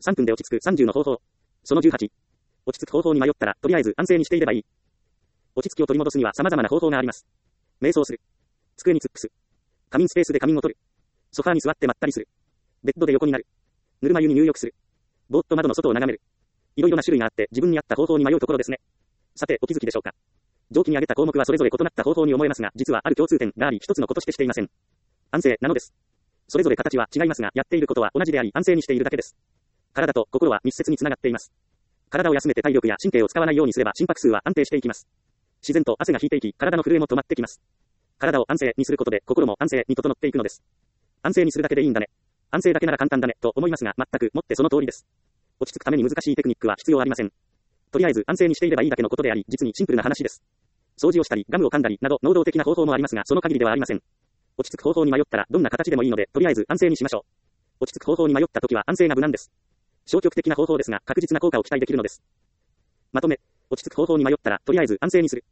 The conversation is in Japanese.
3分で落ち着く30の方法。その18。落ち着く方法に迷ったら、とりあえず安静にしていればいい。落ち着きを取り戻すには様々な方法があります。瞑想する。机に突っ伏す。仮眠スペースで仮眠を取る。ソファーに座ってまったりする。ベッドで横になる。ぬるま湯に入浴する。ぼーっと窓の外を眺める。いろいろな種類があって自分に合った方法に迷うところですね。さて、お気づきでしょうか。上記に挙げた項目はそれぞれ異なった方法に思えますが、実はある共通点があり、一つのことしていません。安静なのです。それぞれ形は違いますが、やっていることは同じであり、安静にしているだけです。体と心は密接につながっています。体を休めて体力や神経を使わないようにすれば心拍数は安定していきます。自然と汗が引いていき、体の震えも止まってきます。体を安静にすることで心も安静に整っていくのです。安静にするだけでいいんだね。安静だけなら簡単だね、と思いますが、全くもってその通りです。落ち着くために難しいテクニックは必要ありません。とりあえず安静にしていればいいだけのことであり、実にシンプルな話です。掃除をしたり、ガムを噛んだり、など能動的な方法もありますが、その限りではありません。落ち着く方法に迷ったら、どんな形でもいいので、とりあえず安静にしましょう。落ち着く方法に迷ったときは安静が無難です。消極的な方法ですが、確実な効果を期待できるのです。まとめ、落ち着く方法に迷ったら、とりあえず安静にする。